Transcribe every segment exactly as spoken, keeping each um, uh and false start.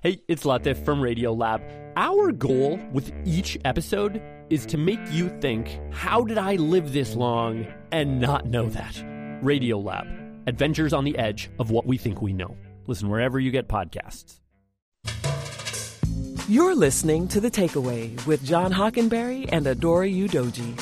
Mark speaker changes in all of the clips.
Speaker 1: Hey, it's Latif from Radiolab. Our goal with each episode is to make you think, how did I live this long and not know that? Radiolab, adventures on the edge of what we think we know. Listen wherever you get podcasts.
Speaker 2: You're listening to The Takeaway with John Hockenberry and Adora Udoji.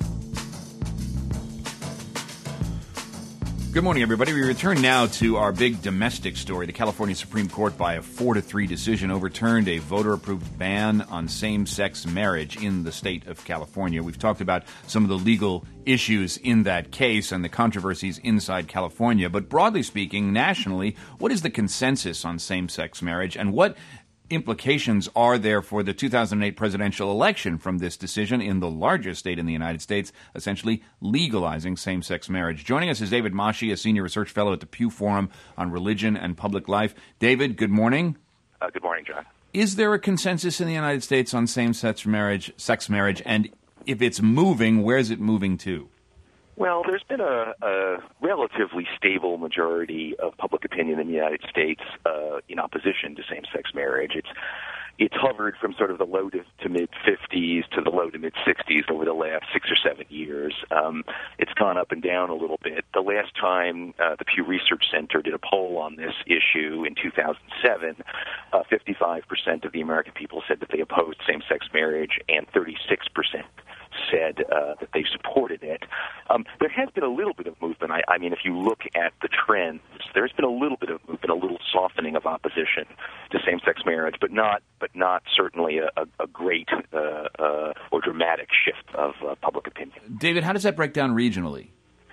Speaker 3: Good morning, everybody. We return now to our big domestic story. The California Supreme Court, by a four to three decision, overturned a voter-approved ban on same-sex marriage in the state of California. We've talked about some of the legal issues in that case and the controversies inside California. But broadly speaking, nationally, what is the consensus on same-sex marriage, and what implications are there for the two thousand eight presidential election from this decision in the largest state in the United States, essentially legalizing same-sex marriage? Joining us is David Mashi, a senior research fellow at the Pew Forum on Religion and Public Life. David, good morning.
Speaker 4: Uh, good morning, John.
Speaker 3: Is there a consensus in the United States on same-sex marriage, sex marriage, and if it's moving, where's it moving to?
Speaker 4: Well, there's been a, a relatively stable majority of public opinion in the United States uh, in opposition to same-sex marriage. It's it's hovered from sort of the low to, to mid-fifties to the low to mid-sixties over the last six or seven years. Um, it's gone up and down a little bit. The last time uh, the Pew Research Center did a poll on this issue in two thousand seven, uh, fifty-five percent of the American people said that they opposed same-sex marriage, and thirty-six percent said uh, that they supported it. Um, there has been a little bit of movement. I, I mean, if you look at the trends, there's been a little bit of movement, a little softening of opposition to same-sex marriage, but not, but not certainly a, a, a great uh, uh, or dramatic shift of uh, public opinion.
Speaker 3: David, how does that break down regionally?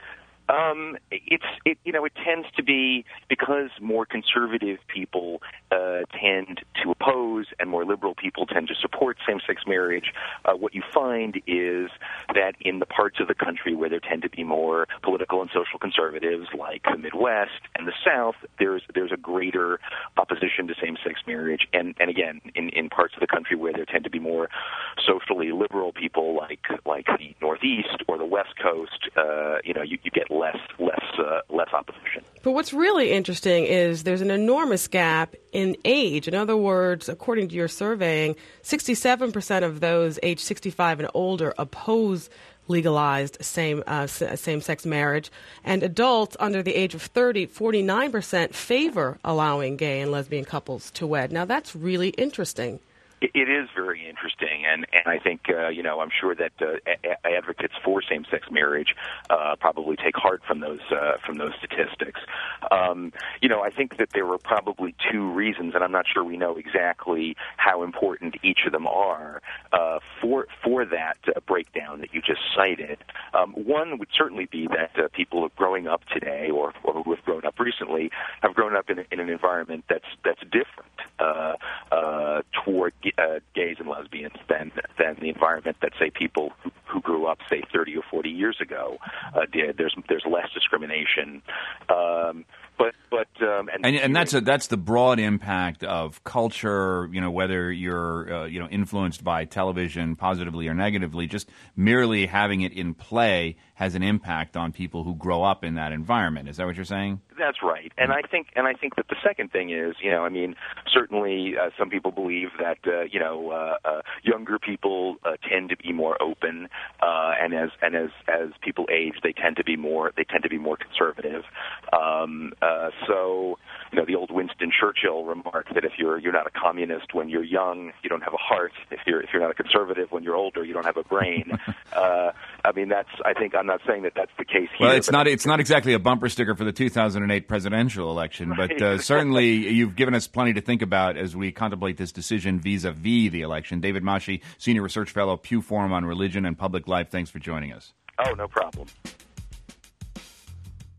Speaker 4: Um, it's it you know it tends to be because more conservative people uh, tend to oppose and more liberal people tend to support same-sex marriage. Uh, what you find is that in the parts of the country where there tend to be more political and social conservatives, like the Midwest and the South, there's there's a greater opposition to same-sex marriage. And and again, in, in parts of the country where there tend to be more socially liberal people, like like the Northeast or the West Coast, uh, you know, you, you get less less uh, less opposition.
Speaker 5: But what's really interesting is there's an enormous gap in age. In other words, according to your surveying, sixty-seven percent of those age sixty-five and older oppose legalized same uh, same-sex marriage, and adults under the age of thirty, forty-nine percent favor allowing gay and lesbian couples to wed. Now, that's really interesting.
Speaker 4: It is very interesting, and, and I think, uh, you know, I'm sure that uh, a- advocates for same-sex marriage uh, probably take heart from those uh, from those statistics. Um, you know, I think that there were probably two reasons, and I'm not sure we know exactly how important each of them are uh, for for that uh, breakdown that you just cited. Um, one would certainly be that uh, people growing up today, or, or who have grown up recently, have grown up in, in an environment that's that's different uh, uh, toward Uh, gays and lesbians than than the environment that, say, people who, who grew up, say, thirty or forty years ago uh, did. There's there's less discrimination, um, but but um, and,
Speaker 3: and and that's a, that's the broad impact of culture. You know, whether you're uh, you know influenced by television positively or negatively, just merely having it in play has an impact on people who grow up in that environment. Is that what you're saying?
Speaker 4: That's right, and I think and I think that the second thing is, you know, I mean, certainly uh, some people believe that uh, you know uh, uh, younger people uh, tend to be more open, uh, and as and as as people age, they tend to be more they tend to be more conservative. Um, uh, so, you know, the old Winston Churchill remark that if you're you're not a communist when you're young, you don't have a heart. If you're if you're not a conservative when you're older, you don't have a brain. uh, I mean, that's I think I'm not saying that that's the case here.
Speaker 3: Well, it's not it's not exactly a bumper sticker for the two thousand eight presidential election,
Speaker 4: right.
Speaker 3: but uh, certainly you've given us plenty to think about as we contemplate this decision vis-a-vis the election. David Mashi, Senior Research Fellow, Pew Forum on Religion and Public Life, thanks for joining us.
Speaker 4: Oh, no problem.